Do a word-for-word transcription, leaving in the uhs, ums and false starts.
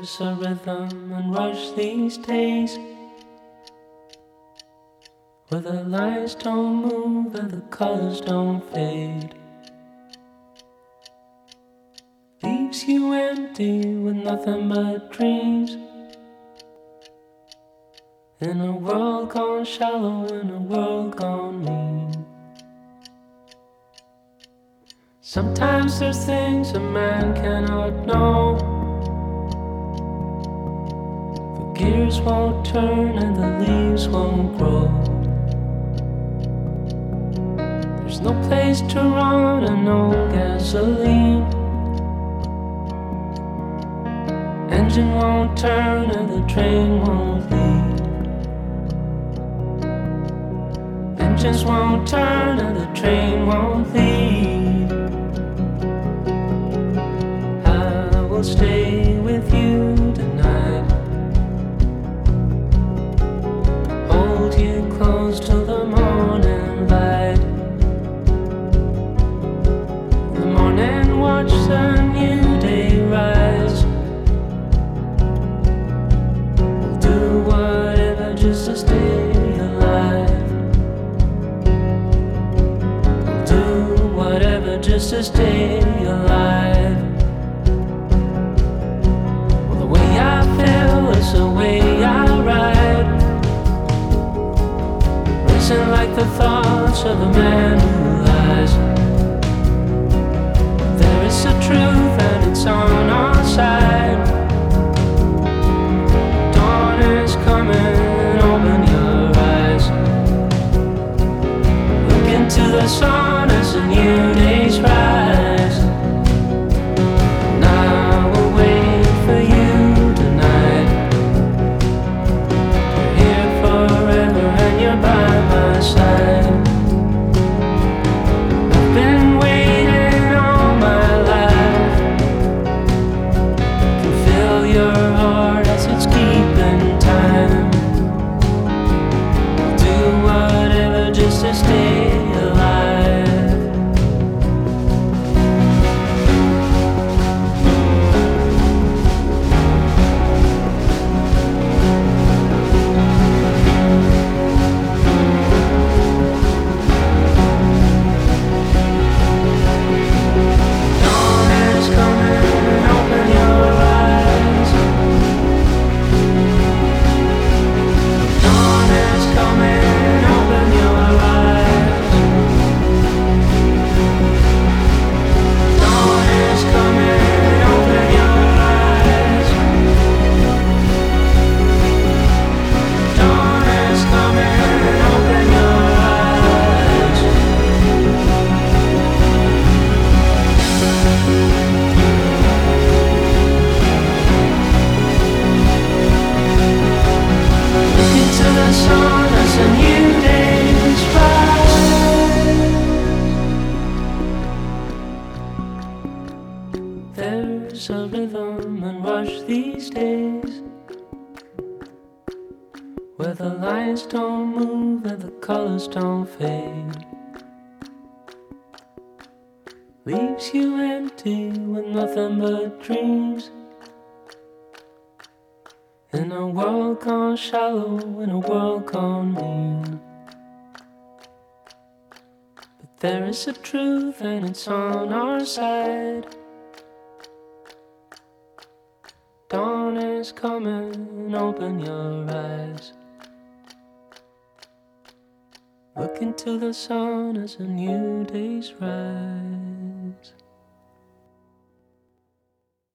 There's a rhythm and rush these days where the lines don't move and the colors don't fade. Leaves you empty with nothing but dreams. In a world gone shallow, in a world gone mean. Sometimes there's things a man cannot know. The gears won't turn and the leaves won't grow. There's no place to run and no gasoline. Engine won't turn and the train won't leave. Engines won't turn and the train won't leave. I will stay with you tonight. Hold you close till the morning light. In the morning watch the new day rise. We'll do whatever just to stay alive. We'll do whatever just to stay alive. Well, the way I feel is the way I ride. Racing like the thoughts of a man who lies. There is a truth and it's on our side. Dawn is coming, open your eyes. Look into the sun as a new day's rise. And I will wait for you tonight. You're here forever and you're by my side. I've been waiting all my life. Can feel your heart as it's keeping time. I'll do whatever just to stay alive. Dawn is coming, open your eyes. Dawn is coming, open your eyes. Dawn is coming, open your eyes. Dawn is coming, open your eyes. Look into the sun as a new day's rise. There's a rhythm and rush these days where the lines don't move and the colors don't fade. Leaves you empty with nothing but dreams. In a world gone shallow, in a world gone mean. But there is a truth and it's on our side. Dawn is coming, open your eyes. Look into the sun as a new day's rise.